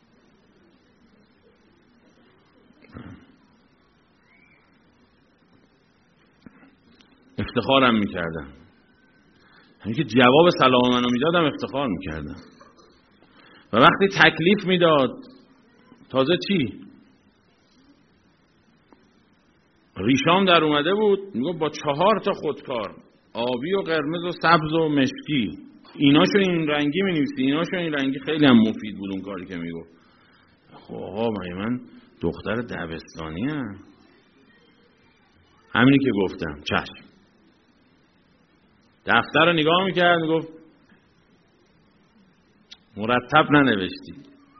[SPEAKER 1] افتخارم میکردم، همین که جواب سلام منو میدادم افتخار میکردم. و وقتی تکلیف میداد، تازه چی؟ ریشام در اومده بود، میگو با چهار تا خودکار، آبی و قرمز و سبز و مشکی، ایناشو این رنگی مینویسی، ایناشو این رنگی. خیلی هم مفید بود اون کاری که میگو. خب آقا من دختر دبستانی ام. همینی که گفتم چشم. دفتر رو نگاه میکرد، میگفت مرتب ننوشتی.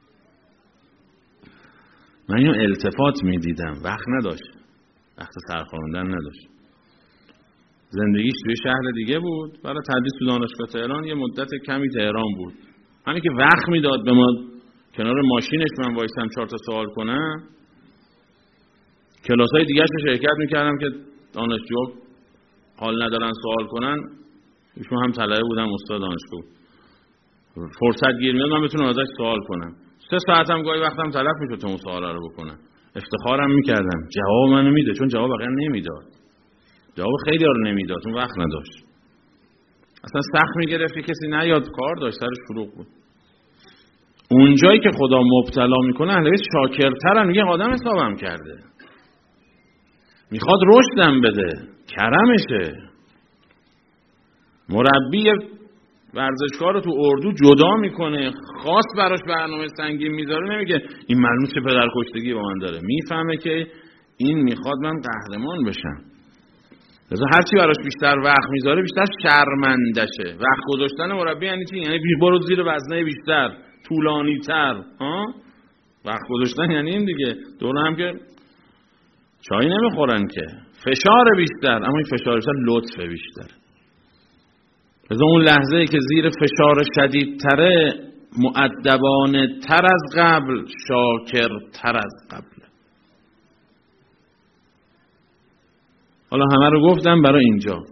[SPEAKER 1] من اینو التفات میدیدم، وقت نداشت، وقت سرخواندن نداشت. زندگیش توی شهر دیگه بود، برای تدریس تو دانشگاه تهران یه مدت کمی تهران بود. همین که وقت میداد به ما کنار ماشینش من وایسم چهار تا سوال کنم، کلاسای دیگه‌اش رو شرکت میکردم که دانشجوها حال ندارن سوال کنن، ایشون هم طلبه بودم، استاد دانشگاه. فرصت گیر میاد من بتونم ازش سوال کنم. سه ساعتم گاهی وقتم تلف میشد تا اون سوالا رو بکنم. افتخارم میکردم. جواب منو میده، چون جواب بقیه نمیداد. جواب خیلی ها رو نمیداد، اون وقت نداشت. اصلا سخت میگرفت که کسی نیاد، کار داشت، سرش فروغ بود. اونجایی که خدا مبتلا میکنه اهل بیت شاکرترن، میگه آدم حسابم کرده، میخواد رشدم بده، کرمشه. مربی ورزشکار رو تو اردو جدا میکنه، خاص براش برنامه سنگین میذاره، نمیگه این معلومه چه پدرکشتگی با من داره، میفهمه که این میخواد من قهرمان بشم. لذا هرچی براش بیشتر وقت میذاره بیشتر شرمندشه. وقت گذاشتن مربی یعنی چی؟ یعنی برو زیر وزنه بیشتر، طولانی تر. ها؟ وقت گذاشتن یعنی این دیگه. دور هم که چای نمیخورن که، فشار بیشتر، اما این فشار بیشتر لطف بیشتر. لذا اون لحظه ای که زیر فشار شدید تره، مؤدبانه تر از قبل، شاکر تر از قبل. حالا همه رو گفتم برای اینجا.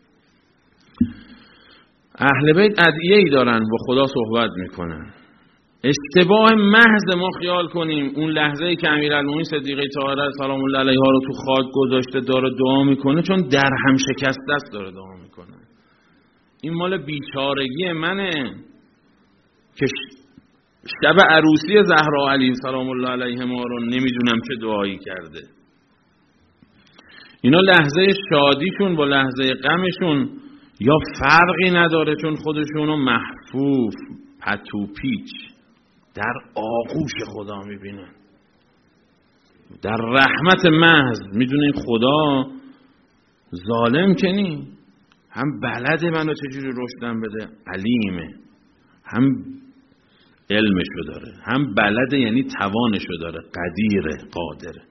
[SPEAKER 1] اهل بیت ادعیه‌ای دارن، با خدا صحبت میکنن. اشتباه محض ما خیال کنیم اون لحظه ای که امیرالمومنین صدیقه طاهره سلام الله علیها رو تو خاک گذاشته داره دعا میکنه چون در هم شکسته است داره دعا میکنه. این مال بیچارگی منه که شب عروسی زهرا علی سلام الله علیهما رو نمیدونم چه دعایی کرده. اینا لحظه شادیشون با لحظه غمشون یا فرقی نداره، چون خودشونو محفوف پتو پیچ در آغوش خدا میبینن، در رحمت محض. میدونین خدا ظالم که نی، هم بلده منو چجوری رشدم بده، علیمه، هم علمشو داره، هم بلده یعنی توانشو داره، قدیره، قادره،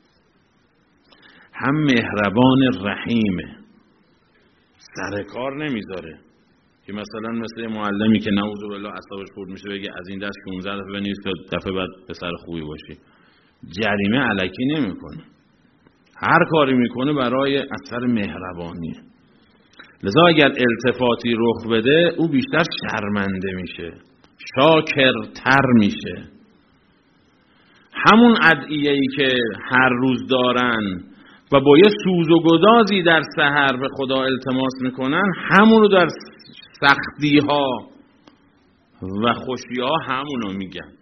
[SPEAKER 1] هم مهربان رحیمه، سر کار نمیذاره که مثلا مثل معلمی که نعوذ بالله اعصابش خورد میشه بگه از این دست شانزده دفعه بنویس تا دفعه بعد پسر خوبی باشی. جریمه الکی نمیکنه، هر کاری میکنه برای اثر مهربانیه. لذا اگر التفاتی رخ بده او بیشتر شرمنده میشه، شاکرتر میشه. همون ادعیه‌ای که هر روز دارن و با یه سوز و گدازی در سحر به خدا التماس میکنن، همونو در سختی ها و خوشی ها همونو میگن.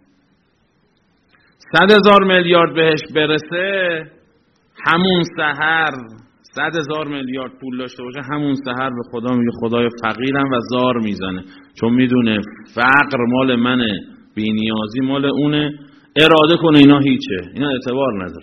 [SPEAKER 1] صد هزار میلیارد بهش برسه همون سحر، صد هزار میلیارد پول داشته باشه همون سحر به خدا میگه خدای فقیرم و زار میزنه، چون میدونه فقر مال منه، بی‌نیازی مال اونه، اراده کنه اینا هیچه، اینا اعتبار نداره.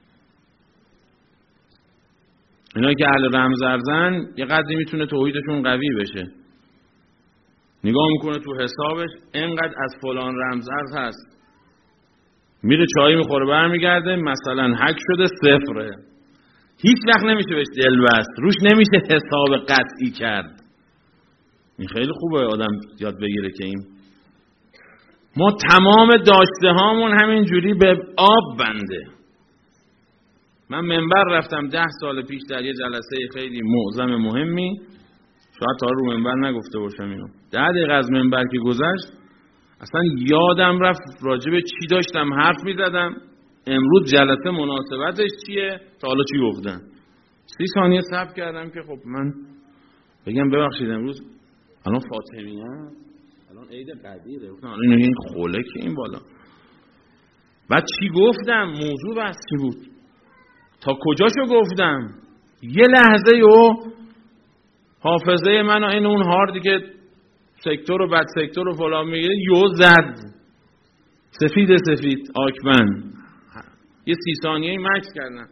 [SPEAKER 1] اینا که اهل رمز ارزن یه قدری میتونه توحیدشون قوی بشه، نگاه میکنه تو حسابش اینقدر از فلان رمز ارز هست، میره چایی میخوره برمیگرده مثلا حک شده صفره، هیچ وقت نمیشه بهش دل بست، روش نمیشه حساب قطعی کرد. این خیلی خوبه آدم یاد بگیره که این ما تمام داشته هامون همین جوری به آب بنده. من منبر رفتم ده سال پیش در یه جلسه خیلی معظم مهمی، شاید تا رو منبر نگفته باشم اینو، ده دقیقه از منبر که گذشت اصلا یادم رفت راجع به چی داشتم حرف میزدم، امروز جلسه مناسبتش چیه، تا حالا چی گفتن. سی ثانیه صبر کردم که خب من بگم ببخشید امروز الان فاطمیه الان عید قدیره، گفتم الان این خوله که این بالا، بعد چی گفتم، موضوع بحث چی بود، تا کجاشو گفتم، یه لحظه یو حافظه من این اون هاردی که سکتور و بد سکتور و فلان میگیره یو زد، سفید سفید آکمن، یه سی ثانیه مکس کردن.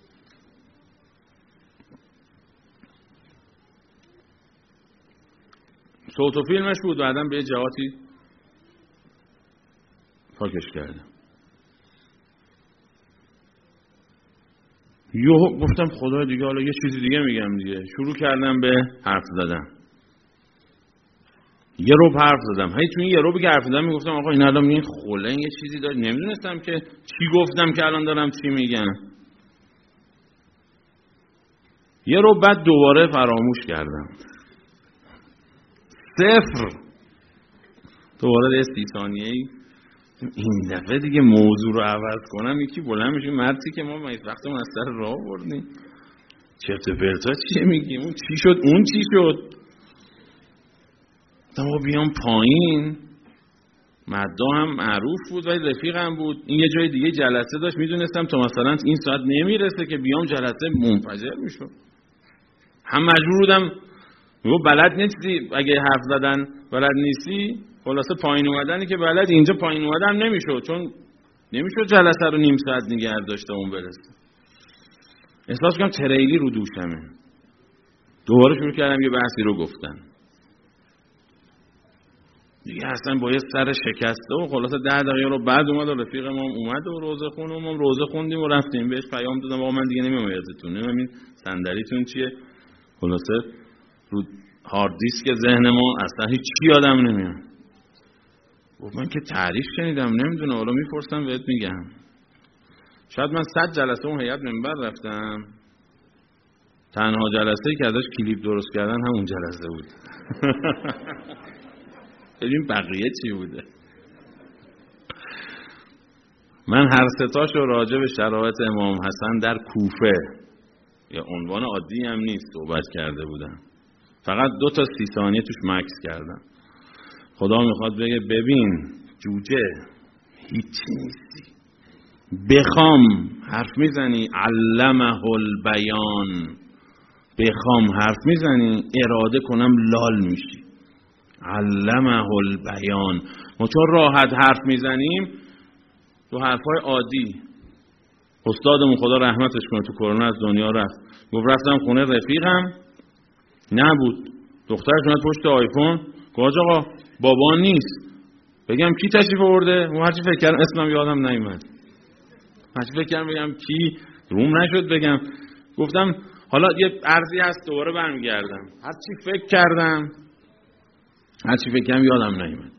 [SPEAKER 1] صوت و فیلمش بود، بعدم به جهاتی پاکش کردم. یو گفتم خدا دیگه حالا یه چیزی دیگه میگم دیگه، شروع کردم به حرف زدن، یه رو حرف زدم، هی تو این یه رو که حرف زدم میگفتم آقا این الان این خوله یه چیزی داره، نمیدونستم که چی گفتم که الان دارم چی میگم. یه رو بعد دوباره فراموش کردم، صفر، دوباره یه سی ثانیه‌ای، این دفعه دیگه موضوع رو عوض کنم، یکی بلند میشه مرتی که ما وقتمون از سر راه بردیم، چرت و پرتا چیه میگیم، اون چی شد اون چی شد، تا بیام پایین. مدا هم معروف بود ولی رفیقم بود، این یه جای دیگه جلسه داشت، میدونستم تا مثلا این ساعت نمیرسه که بیام جلسه منفجر میشد، هم مجبور بودم میگو بلد نیستی، اگه حرف زدن بلد نیستی، خلاصه پایین اومدنی که بلد، اینجا پایین اومدن نمیشد، چون نمیشد جلسه رو نیم ساعت نگه داشته اون برسه. احساس کنم تریلی رو دوشمه، دوباره شروع کردم یه بحثی رو گفتن دیگه، اصلا با یه سر شکسته و خلاصه ده دقیقه رو بعد اومد و رفیق ما اومد و روزه خون و ما روزه خوندیم و رفتیم، بهش پیام دادم آقا من دیگه نمیام یادتون، نمیدونم این صندلیتون چیه، خلاصه رو هارد دیسک ذهن ما اصلا هیچ چی یادم نمیاد. گفت من که تعریف شنیدم نمیدونم، حالا میپرسم بهت میگم. شاید من صد جلسه اون هیئت منبر رفتم، تنها جلسه‌ای که ازش کلیپ درست کردن همون جلسه بود. ببین بقیه چی بوده. من هر ستاشو راجع به شرایط امام حسن در کوفه، یا عنوان عادی هم نیست، صحبت کرده بودم، فقط دو تا سی ثانیه توش مکس کردم. خدا میخواد بگه ببین جوجه، هیچی نیستی. بخوام حرف میزنی علمه البیان، بخوام حرف میزنی اراده کنم لال میشی. علمه البیان. ما چون راحت حرف میزنیم تو حرفای عادی. استادمون خدا رحمتش کنه تو کرونا از دنیا رفت، گفت رفتم خونه رفیقم نبود، دخترش اومد پشت آیفون گفت آقا بابا نیست، بگم کی تشریف آورده؟ اون هرچی فکر کردم اسمم یادم نیومد، هرچی فکر کردم بگم کی روم نشد بگم، گفتم حالا یه عرضی هست دوباره برمیگردم. هرچی فکر کردم هرچی فکر کردم یادم نیومد.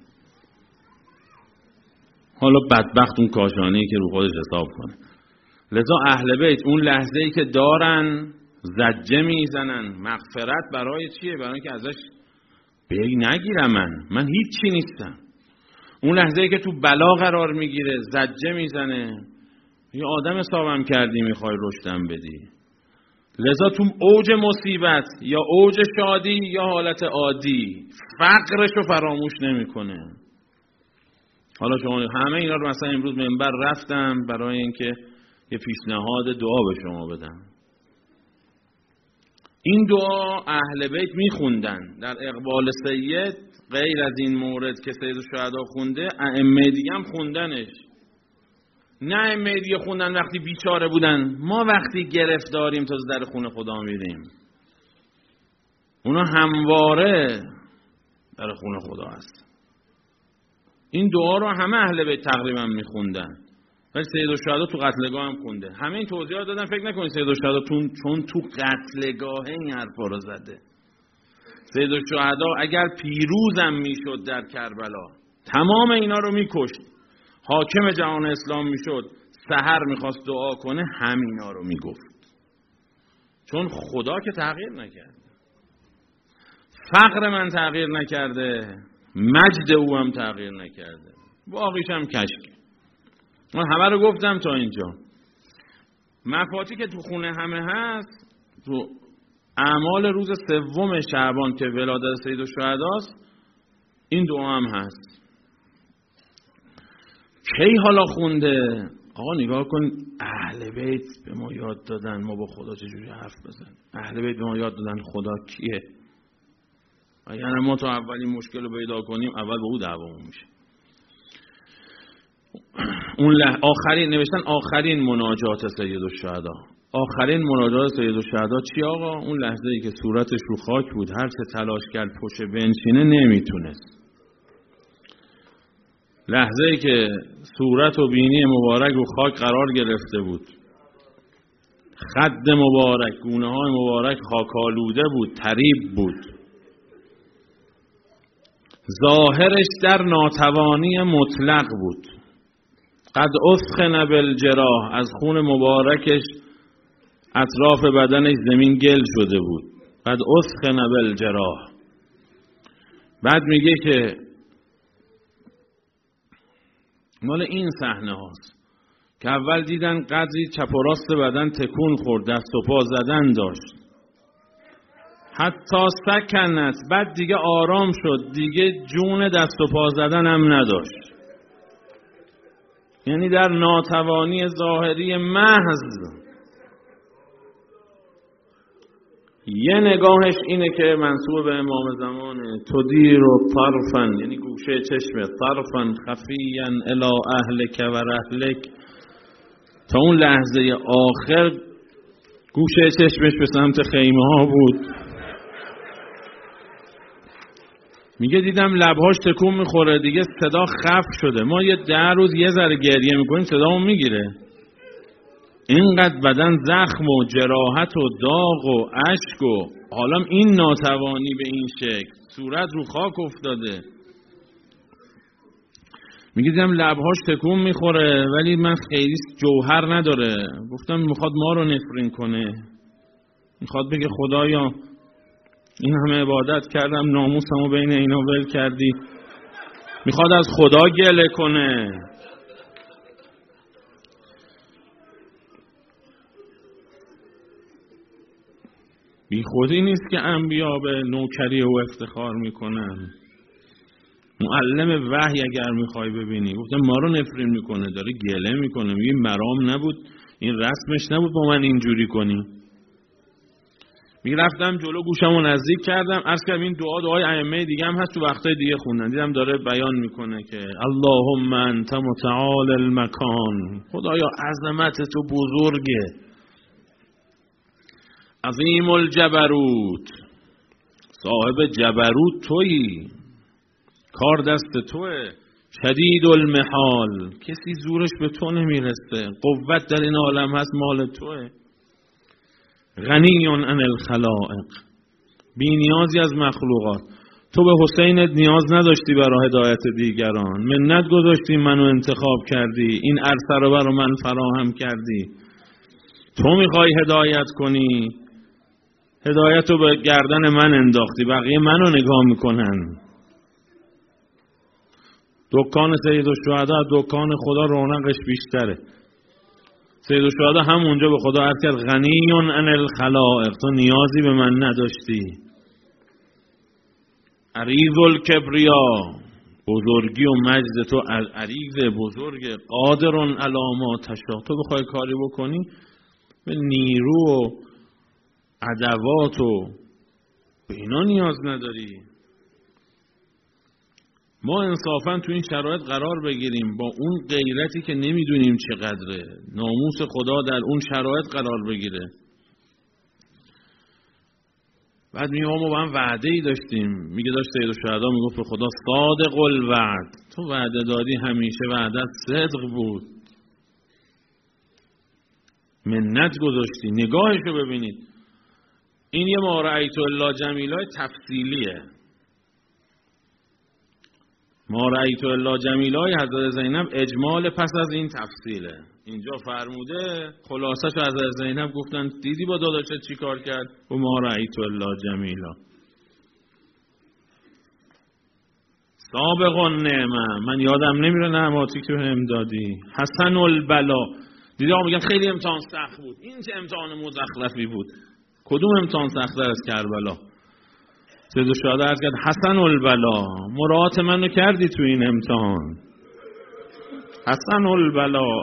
[SPEAKER 1] حالا بدبخت اون کاشانه‌ای که رو خودش حساب کنه. لذا اهل بیت اون لحظه‌ای که دارن زجه میزنن مغفرت برای چیه؟ برای اینکه ازش بی نگیرم من من هیچی نیستم. اون لحظه‌ای که تو بلا قرار میگیره زجه میزنه، یه آدم حسابم کردی میخوای رشدم بدی. لذا تو اوج مصیبت یا اوج شادی یا حالت عادی فقرشو فراموش نمیکنه. حالا شما همه اینا رو مثلا امروز منبر رفتم برای اینکه یه پیشنهاد دعا به شما بدم. این دعا اهل بیت میخوندن در اقبال سید، غیر از این مورد که سید الشهدا خونده ائمه دیگه هم خوندنش. نه ائمه دیگه خوندن وقتی بیچاره بودن، ما وقتی گرفتاریم تا در خونه خدا میریم. اونا همواره در خونه خدا هست. این دعا رو همه اهل بیت تقریبا میخوندن، ولی سید الشهدا تو قتلگاه هم خونده. همه این توضیحات دادن، فکر نکنید سید الشهدا چون چون تو قتلگاه این حرفا رو زده. سید الشهدا اگر پیروزم میشد در کربلا تمام اینا رو میکشت، حاکم جهان اسلام میشد، سحر میخواست دعا کنه همینا رو میگفت، چون خدا که تغییر نکرده، فقر من تغییر نکرده، مجد او هم تغییر نکرده، باقیش هم کشک. من همه رو گفتم تا اینجا. مفاتی که تو خونه همه هست، تو اعمال روز سوم شعبان که ولادت سید الشهداست این دعا هم هست. کی حالا خونده؟ آقا نگاه کن، اهل بیت به ما یاد دادن ما با خدا چجوری حرف بزنیم. اهل بیت به ما یاد دادن خدا کیه. اگر ما تا اولین مشکل رو پیدا کنیم اول با او دعوامون میشه. اون لح... آخرین نوشتن آخرین مناجات سید الشهدا. آخرین مناجات سید الشهدا چی آقا؟ اون لحظه ای که صورتش رو خاک بود، هر چه تلاش کرد پشت بنشینه نمیتونست. لحظه ای که صورت و بینی مبارک رو خاک قرار گرفته بود، خد مبارک، گونه های مبارک خاکالوده بود، طریب بود، ظاهرش در ناتوانی مطلق بود. قد اسخن بالجراح، از خون مبارکش اطراف بدنش زمین گل شده بود. قد اسخن بالجراح. بعد میگه که مال این صحنه هاست که اول دیدن قدری چپ و راست بدن تکون خورد، دست و پا زدن داشت، حتی سکنت، بعد دیگه آرام شد، دیگه جون دست و پا زدن هم نداشت. یعنی در ناتوانی ظاهری محض یه نگاهش اینه که منسوب به امام زمانه، تدیر و طرفن، یعنی گوشه چشمه، طرفن خفیا الی اهلک و رحلک، تا اون لحظه آخر گوشه چشمش به سمت خیمه ها بود. میگه دیدم لبهاش تکون میخوره، دیگه صدا خف شده. ما یه ده روز یه ذره گریه میکنیم صدامون میگیره، اینقدر بدن زخم و جراحت و داغ و اشک و حالا این ناتوانی به این شکل، صورت رو خاک افتاده. میگه دیدم لبهاش تکون میخوره ولی من خیلی جوهر نداره. گفتم میخواد ما رو نفرین کنه، میخواد بگه خدایا این همه عبادت کردم ناموسمو بین اینا ول کردی، میخواد از خدا گله کنه. بی خودی نیست که انبیا به نوکری و افتخار میکنن. معلم وحی اگر میخوای ببینی. گفتم ما رو نفرین میکنه، داره گله میکنه، میگه مرام نبود، این رسمش نبود با من اینجوری کنی. میرفتم جلو گوشمو نزدیک کردم، عرض کردم این دعا دعای ائمه دیگه هم هست، تو وقتای دیگه خوندن، دیدم داره بیان میکنه که اللهم انت متعال المکان، خدایا عظمت تو بزرگه، عظیم الجبروت، صاحب جبروت تویی، کار دست توه، شدید المحال، کسی زورش به تو نمیرسه، قوت در این عالم هست مال توه، غنی عن الخلائق، بی نیازی از مخلوقات. تو به حسین نیاز نداشتی برای هدایت دیگران، منت گذاشتی منو انتخاب کردی، این عرصه رو برای من فراهم کردی، تو میخوای هدایت کنی، هدایت رو به گردن من انداختی، بقیه منو نگاه میکنن. دکان سید الشهدا دکان خدا رونقش بیشتره. سید الشهدا هم اونجا به خدا عرض کرد غنی عن الخلائق، تو نیازی به من نداشتی. عریض الکبریا، بزرگی و مجد تو عریض بزرگ، قادر علی ما تشاء، تو بخوای کاری بکنی به نیرو و ادوات و به اینا نیاز نداری. ما انصافا تو این شرایط قرار بگیریم با اون غیرتی که نمیدونیم چقدره، ناموس خدا در اون شرایط قرار بگیره. بعد میگه ما با هم وعده ای داشتیم، میگه داشت سید الشهدا میگفت به خدا صادق الوعد، تو وعده دادی همیشه وعدت صدق بود، منت گذاشتی. نگاهشو ببینید، این یه ما رأیت الا جمیلای تفصیلیه. ما رأیت الا جمیلای حضرت زینب اجمال پس از این تفصیله. اینجا فرموده خلاصش حضرت زینب گفتن دیدی با داداشت چی کار کرد؟ و ما رأیت الا جمیلا. سابق النعمه، من یادم نمیره نعماتی که بهم دادی. حسن البلا، دیدی آقا میگن خیلی امتحان سخت بود، این چه امتحان مزخرفی بود. کدوم امتحان سخت‌تر از کربلا؟ سید الشهدا عرض کرد حسن البلا، مراعات منو کردی تو این امتحان. حسن البلا،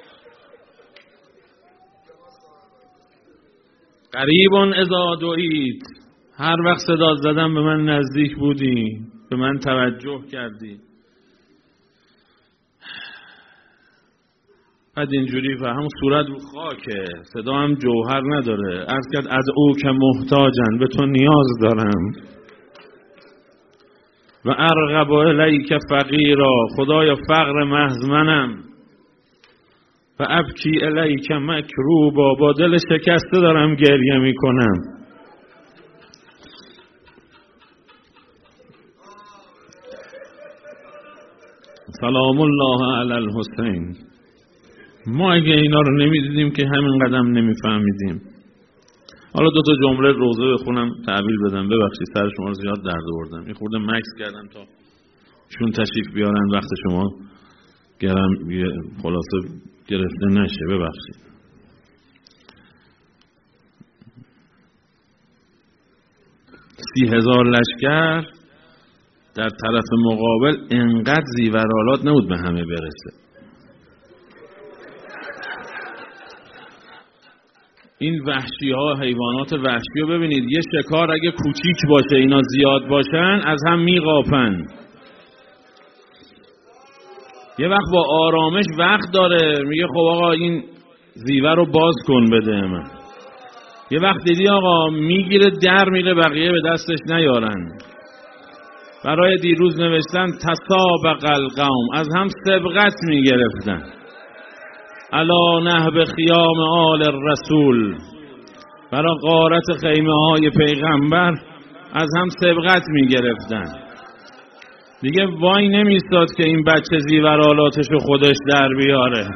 [SPEAKER 1] قریب اذا دعیت، هر وقت صدا زدم به من نزدیک بودی، به من توجه کردی. بعد اینجوری و همون صورت رو خاکه، صدا هم جوهر نداره. عرض کرد ادعو که محتاجن، به تو نیاز دارم. و ارغب الیک فقیرا، خدایا فقر محض منم. و ابکی الیک مکروبا، با دل شکسته دارم گریه میکنم. سلام الله علی الحسین. ما اگه اینا رو نمیدیدیم که همین قدم نمیفهمیدیم. حالا دو تا جمله روزه بخونم تعبیل بدم، ببخشید سر شما رو زیاد درد آوردم، این خورده مکس کردم تا چون تشریف بیارن وقت شما گرم خلاصه گرفته نشه، ببخشید. سی هزار لشکر در طرف مقابل انقدر زیورآلات نبود به همه برسه. این وحشی ها، حیوانات وحشی رو ببینید، یه شکار اگه کوچیک باشه اینا زیاد باشن از هم میقاپن. یه وقت با آرامش وقت داره میگه خب آقا این زیور رو باز کن بده من. یه وقت دیدی آقا میگیره در میره بقیه به دستش نیارن. برای دیروز نوشتن تسابق القوم، از هم سبقت میگرفتن. علا نهب خیام آل الرسول، برای غارت خیمه های پیغمبر از هم سبقت می گرفتن. دیگه وای نمیستاد که این بچه زیورآلاتشو خودش در بیاره.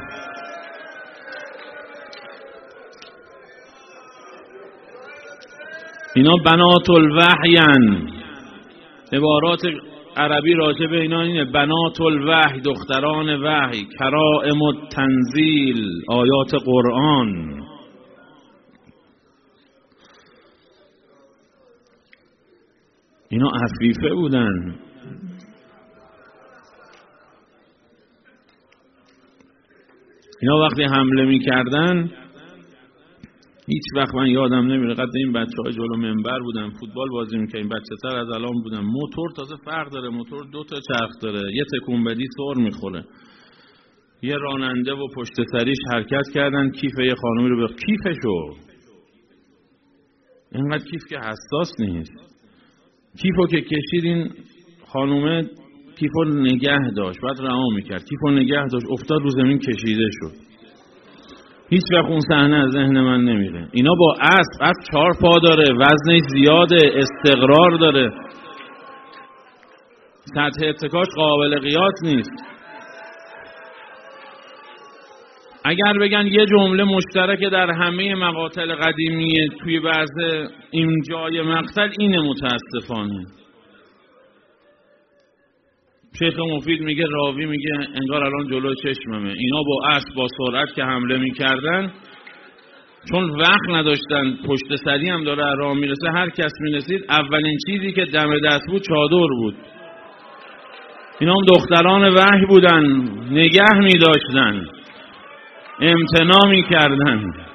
[SPEAKER 1] اینا بنات الوحیان، عبارات عربی راجع به اینا اینه، بنات الوحی، دختران وحی، کرائم التنزیل، آیات قرآن. اینا عفیفه بودن. اینا وقتی حمله میکردن هیچ وقت من یادم نمیره، قد این بچه‌ها جلو منبر بودن فوتبال بازی می‌کردن، بچه‌تر از الان بودن، موتور تازه فرق داره، موتور دو تا چرخ داره، یه تکون بدی سر میخوره، یه راننده و پشت سریش حرکت کردن، کیف یه خانومی رو به کیفشو، اینقدر کیف که حساس نیست، کیفو که کشیدین خانومه کیفو نگه داشت، بعد رها میکرد، کیفو نگه داشت، افتاد رو زمین کشیده شد. هیچ وقت اون صحنه از ذهن من نمیره. اینا با اسب، اسب چهار پا داره، وزنش زیاده، استقرار داره، سطح اتکاش قابل قیاس نیست. اگر بگن یه جمله مشترک در همه مقاتل قدیمی توی بعض این جای مقتل اینه، متاسفانه شیخ مفید میگه، راوی میگه انگار الان جلو چشممه، اینا با اسب با سرعت که حمله میکردن، چون وقت نداشتن، پشت سری هم داره راه میرسه، هر کس میرسید اولین چیزی که دم دست بود چادر بود. اینا هم دختران وحی بودن، نگه میداشتن، امتناع میکردن.